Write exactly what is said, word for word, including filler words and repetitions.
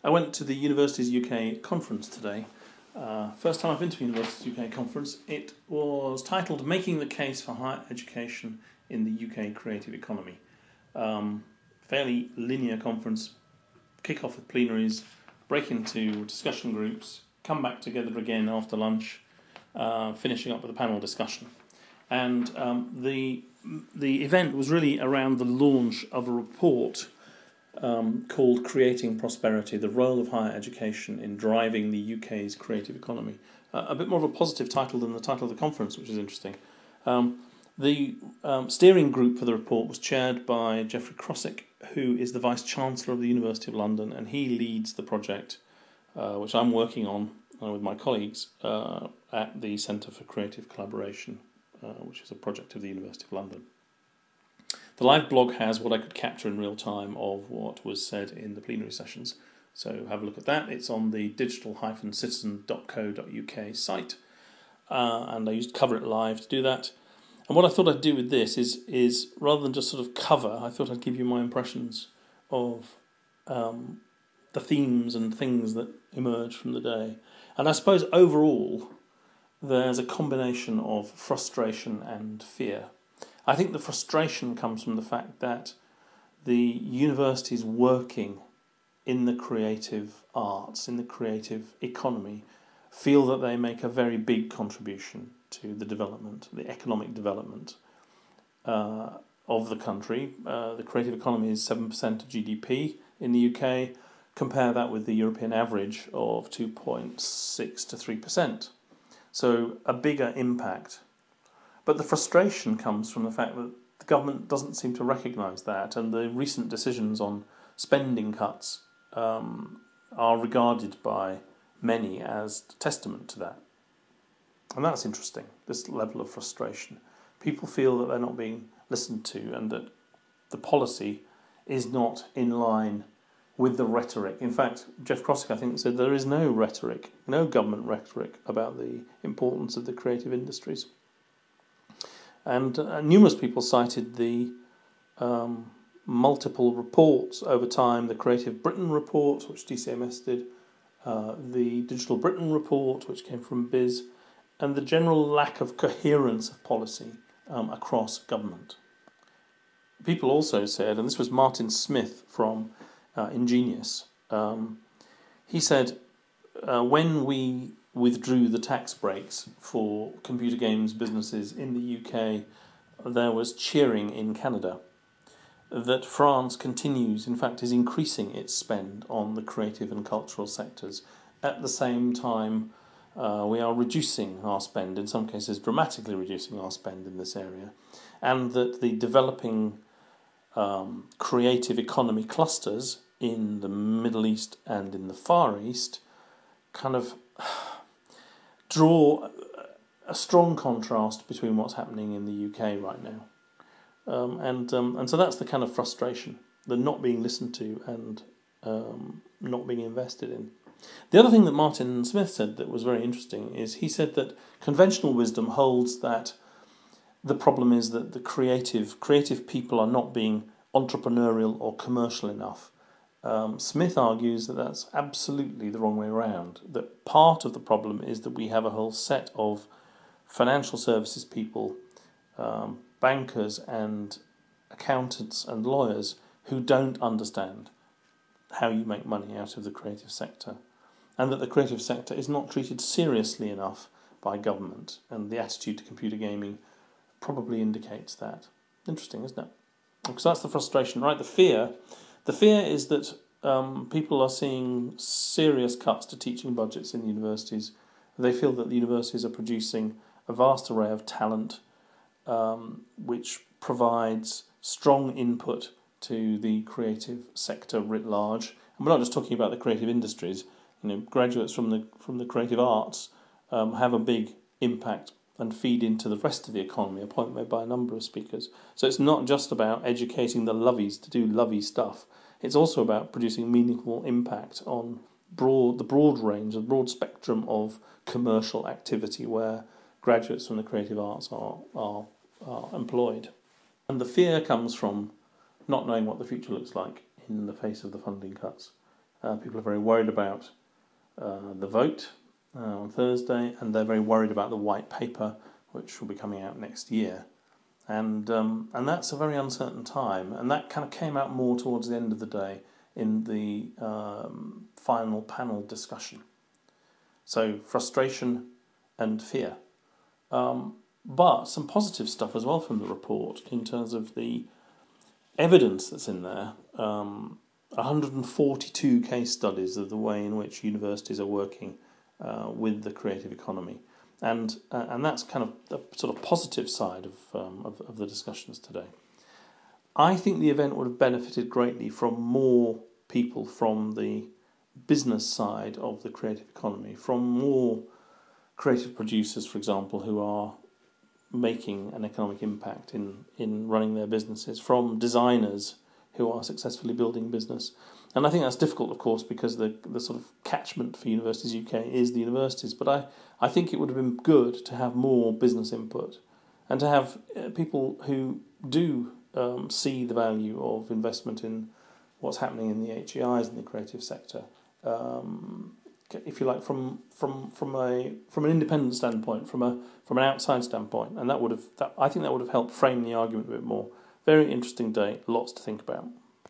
I went to the Universities U K conference today. Uh, first time I've been to a Universities U K conference. It was titled Making the Case for Higher Education in the U K Creative Economy. Um, fairly linear conference, kick off with plenaries, break into discussion groups, come back together again after lunch, uh, finishing up with a panel discussion. And um, the the event was really around the launch of a report um, called Creating Prosperity, the Role of Higher Education in Driving the U K's Creative Economy. Uh, a bit more of a positive title than the title of the conference, which is interesting. Um, the um, steering group for the report was chaired by Geoffrey Crossick, who is the Vice-Chancellor of the University of London, and he leads the project, uh, which I'm working on uh, with my colleagues uh, at the Centre for Creative Collaboration, uh, which is a project of the University of London. The live blog has what I could capture in real time of what was said in the plenary sessions, so have a look at that. It's on the digital dash citizen dot co dot uk site, uh, and I used Cover It Live to do that. And what I thought I'd do with this is, is rather than just sort of cover, I thought I'd give you my impressions of um, the themes and things that emerge from the day. And I suppose overall, there's a combination of frustration and fear. I think the frustration comes from the fact that the universities working in the creative arts, in the creative economy, feel that they make a very big contribution to the development, the economic development uh, of the country. Uh, the creative economy is seven percent of G D P in the U K. Compare that with the European average of two point six to three percent. So a bigger impact. But the frustration comes from the fact that the government doesn't seem to recognise that, and the recent decisions on spending cuts um, are regarded by many as testament to that. And that's interesting, this level of frustration. People feel that they're not being listened to and that the policy is not in line with the rhetoric. In fact, Jeff Crossick, I think, said there is no rhetoric, no government rhetoric about the importance of the creative industries. And uh, numerous people cited the um, multiple reports over time, the Creative Britain report, which D C M S did, uh, the Digital Britain report, which came from B I S, and the general lack of coherence of policy um, across government. People also said, and this was Martin Smith from uh, Ingenious, um, he said, uh, when we withdrew the tax breaks for computer games businesses in the U K, there was cheering in Canada that France continues, in fact, is increasing its spend on the creative and cultural sectors. At the same time, uh, we are reducing our spend, in some cases dramatically reducing our spend in this area, and that the developing um, creative economy clusters in the Middle East and in the Far East kind of draw a strong contrast between what's happening in the U K right now. Um, and um, and so that's the kind of frustration, the not being listened to and um, not being invested in. The other thing that Martin Smith said that was very interesting is he said that conventional wisdom holds that the problem is that the creative creative people are not being entrepreneurial or commercial enough. Um, Smith argues that that's absolutely the wrong way around, that part of the problem is that we have a whole set of financial services people, um, bankers and accountants and lawyers who don't understand how you make money out of the creative sector, and that the creative sector is not treated seriously enough by government, and the attitude to computer gaming probably indicates that. Interesting, isn't it? Because that's the frustration, right? The fear, the fear is that um, people are seeing serious cuts to teaching budgets in the universities. They feel that the universities are producing a vast array of talent, um, which provides strong input to the creative sector writ large. And we're not just talking about the creative industries. You know, graduates from the from the creative arts um, have a big impact and feed into the rest of the economy, a point made by a number of speakers. So it's not just about educating the lovies to do lovey stuff. It's also about producing meaningful impact on broad the broad range, the broad spectrum of commercial activity where graduates from the creative arts are, are, are employed. And the fear comes from not knowing what the future looks like in the face of the funding cuts. Uh, people are very worried about uh, the vote uh, on Thursday, and they're very worried about the white paper, which will be coming out next year. And um, and that's a very uncertain time, and that kind of came out more towards the end of the day in the um, final panel discussion. So frustration and fear. Um, but some positive stuff as well from the report in terms of the evidence that's in there. Um, one hundred forty-two case studies of the way in which universities are working uh, with the creative economy. And uh, and that's kind of the sort of positive side of, um, of of the discussions today. I think the event would have benefited greatly from more people from the business side of the creative economy, from more creative producers, for example, who are making an economic impact in, in running their businesses, from designers who are successfully building business. And I think that's difficult, of course, because the the sort of catchment for Universities U K is the universities. But I, I think it would have been good to have more business input and to have uh, people who do um, see the value of investment in what's happening in the H E Is in the creative sector. Um, if you like, from from from a from an independent standpoint, from a from an outside standpoint, and that would have that I think that would have helped frame the argument a bit more. Very interesting day, lots to think about.